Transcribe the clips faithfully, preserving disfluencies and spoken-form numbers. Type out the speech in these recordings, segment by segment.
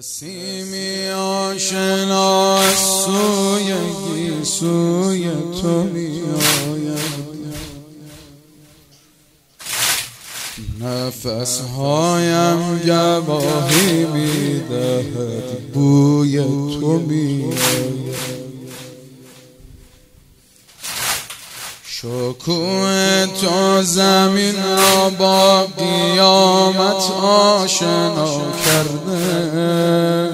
نسیمی آشنا از سوی گیسوی تو می آید، نفسهایم گواهی می دهد بوی تو می آید. شکوه تو زمین را با قیامت آشنا کرده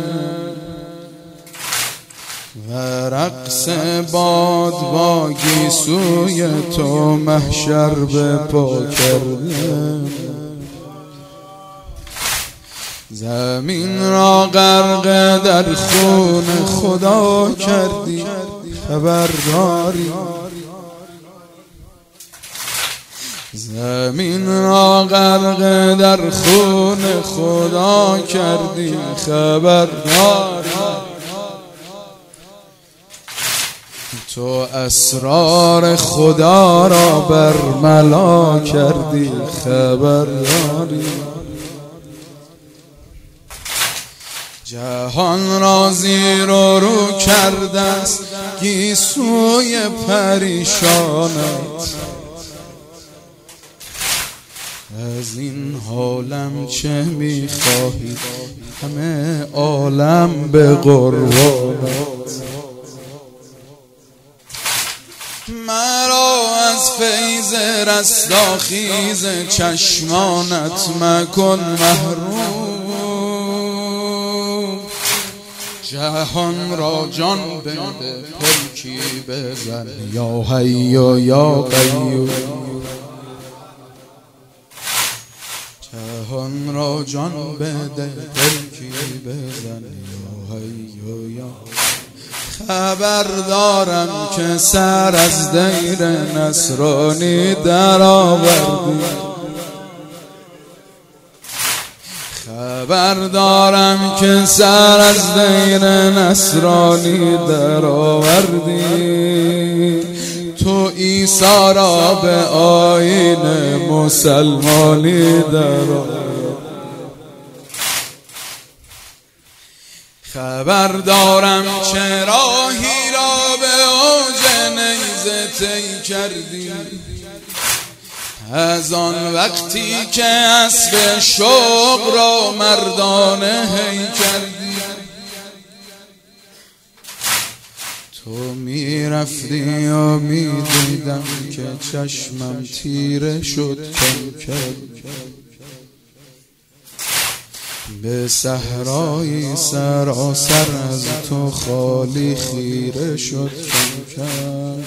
و رقص باد با گیسوی تو محشر به پا کرده. زمین را غرق در خون خدا کردی، خبرداری؟ زمین را غرق در خون خدا کردی، خبرداری؟ تو اسرار خدا را برملا کردی، خبرداری؟ جهان را زیر و رو کرده است گیسوی پریشانت. از این حالم چه میخواهی؟ همه عالم به قربانت. مرا از فیض رستاخیز چشمانت مکن محروم. جهان را جان بده پلکی بزن، یا حی و یا قیوم. جهان را جان بده پلکی بزن، یا حی و یا. خبردارم که سر از دیر نصرانی در آوردی، خبردارم که سر از دیر نصرانی در آوردی. تو عیسی را به آیین مسلمانی در آوردی. خبردارم چه راهی را به اوج نیزه طی کردی، از آن وقتی که اسب شوق را مردانه هی کردی. تو می رفتی و می دیدم که چشمم تیره شد کم کم. به صحرایی سراسر از تو خالی خیره شد کم کم.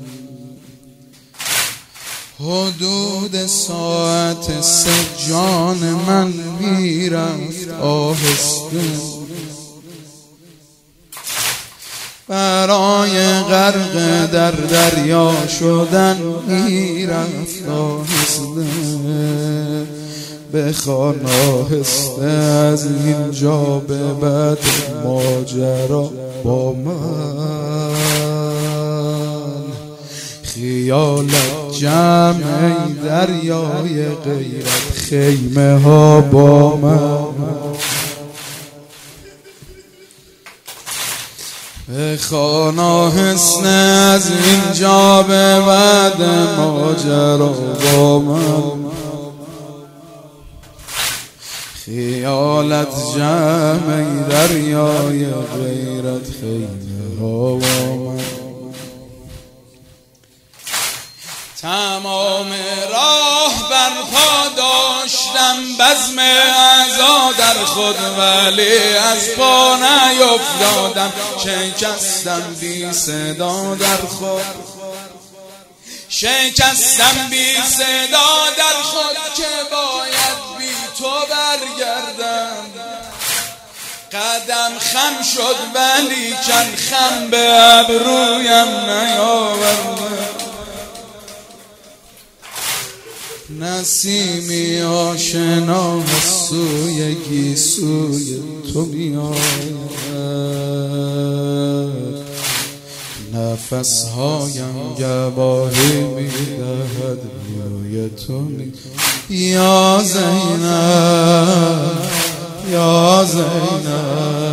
حدود ساعت سه جان من میرفت آهسته، برای غرق در دریا شدن میرفت آهسته. بخوان آهسته از اینجا به بعد ماجرا با من. خیالت جمع دریای غیرت، خیمه ها با من. بخوان آهسته از اینجا به بعد ماجرا با من. خیالت جمع دریای غیرت، خیمه ها با من. تمام راه برپا داشتم بزم اعضا در خود، ولی از پا نیفتادم. شکستم بی صدا در خود، شکستم بی صدا در خود که باید بی تو برگردم. قدم خم شد ولی چند خم به ابرویم نیاوردم. نسیمی آشنا از سوی گیسوی تو می آید، نفسهایم گواهی می دهد بوی تو می. یا زینب یا زینب